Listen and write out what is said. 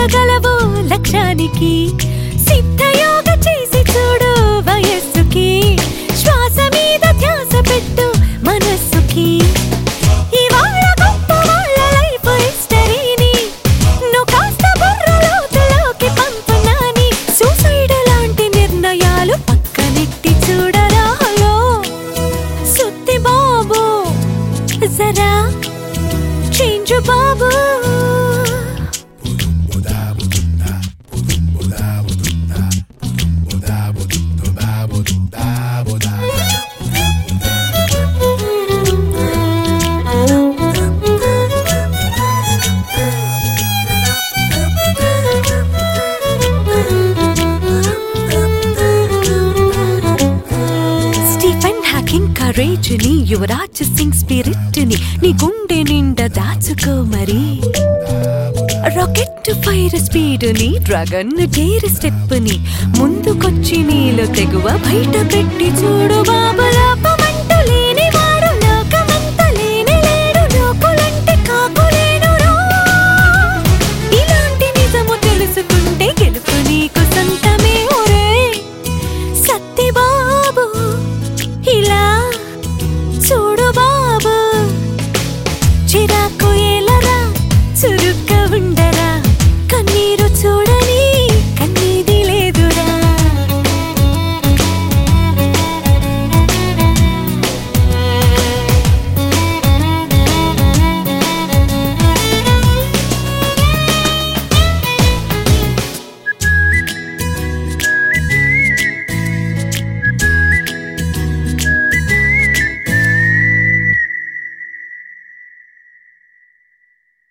చేరగలవు లక్ష్యానికి సిద్ధయోగ చేసి చూడు వయస్సుకి శ్వాస మీద ధ్యాస పెట్టు మనస్సుకి ఇవాళ గొప్ప వాళ్ళ లైఫ్ హిస్టరీని నువ్వు కాస్త బుర్రలోతులోకి పంపునాని సూసైడ్ లాంటి నిర్ణయాలు పక్కనెట్టి చూడరా హలో సుత్తి బాబు జరా చేంజ్ బాబు కరేజ్ ని యువరాజ్ సింగ్ స్పిరిట్ ని నీ గుండె నిండా దాచుకో మరి రాకెట్ ఫైర్ స్పీడ్ ని డ్రాగన్ గేర్ స్టెప్ ని ముందుకొచ్చి నీలో తెగువ బయట పెట్టి చూడు బాబలా